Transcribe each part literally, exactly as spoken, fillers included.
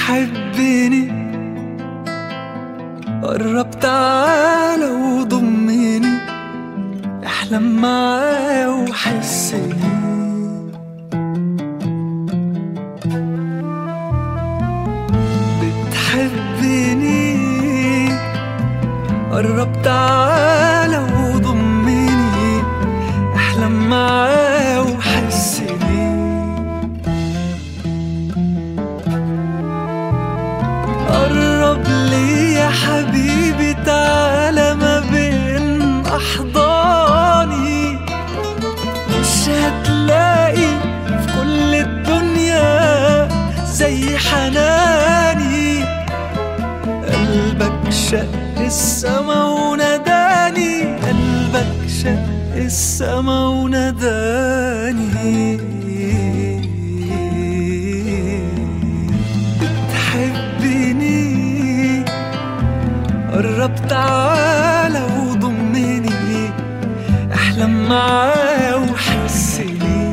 بتحبني قرب تعالى وضمني، احلم معايا وحسني. بتحبني قرب تعالى وضمني، احلم معايا وحسني. قرب لي يا حبيبي تعالى ما بين أحضاني، مش هتلاقي في كل الدنيا زي حناني. قلبك شق السما ونداني، قلبك شق السما ونداني. بتحبني قرب تعالى وضمني، احلم معايا وحسني.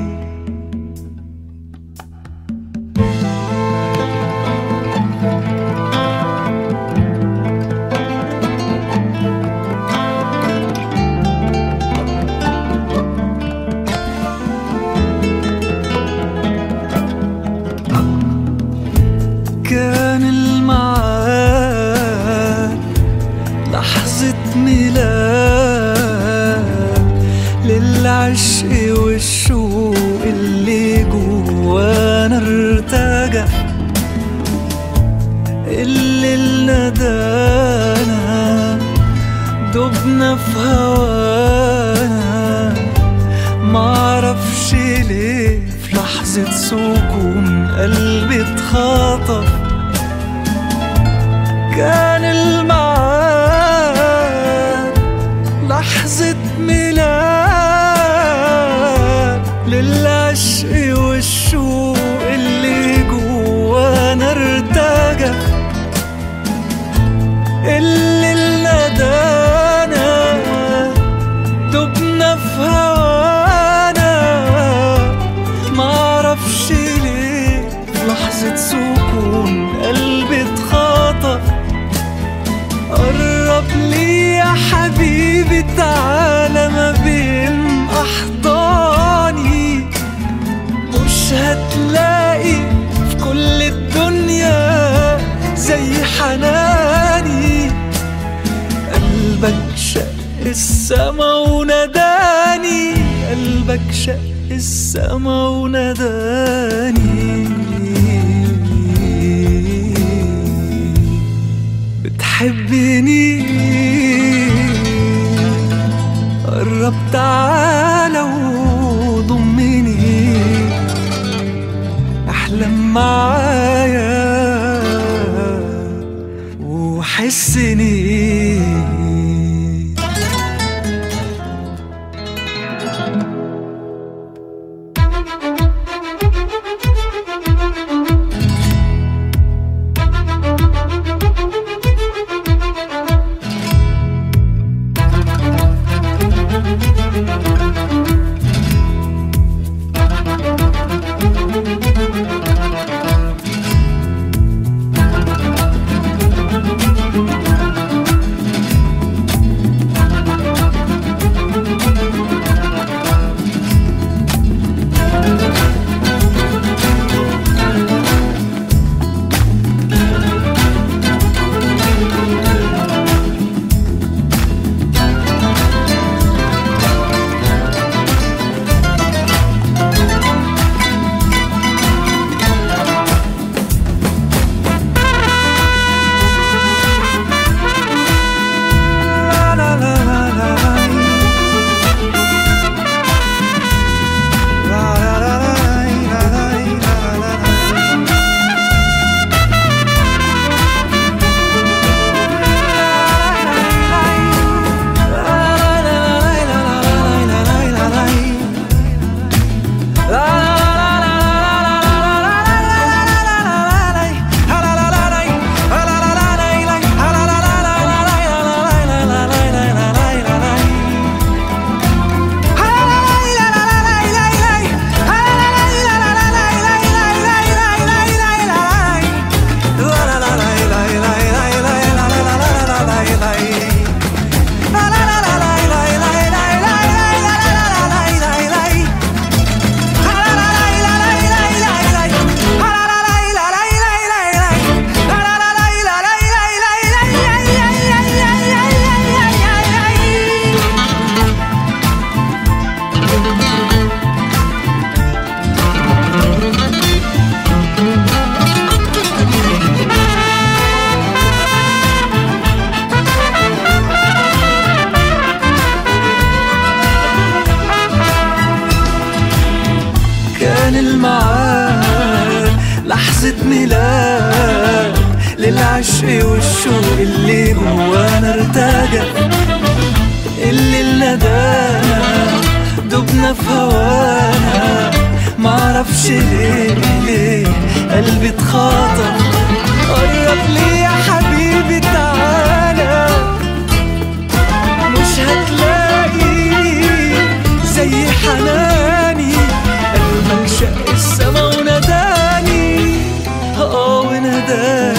كان الميعاد لحظة ميلاد للعشق والشوق اللي جوانا ارتجى، اللي ندانا دبنا في هوانا. معرفش ليه في لحظة سكون قلبي اتخطف. كان الميعاد لحظة ميلاد للعشق والشوق اللي جوانا ارتجى، اللي ندانا دبنا في هوانا. معرفش ليه في لحظة سكون قلبي اتخطف. قرب لي يا حبيبي تعالى ما بين أحضاني، مش هتلاقي في كل الدنيا زي حناني. قلبك شق السما ونداني، قلبك شق السما ونداني. بتحبني قرب تعالى وضمني، احلم معايا وحسني. لحظة ميلاد للعشق والشوق اللي جوانا ارتجى. الليل ندانا دبنا في هوانا، معرفش ليه ليه قلبي اتخاطر. قرب لي يا حبيبي تعالى، مش هتلاقي زي حناني. قلبك شق السما ونداني، اه ونداني.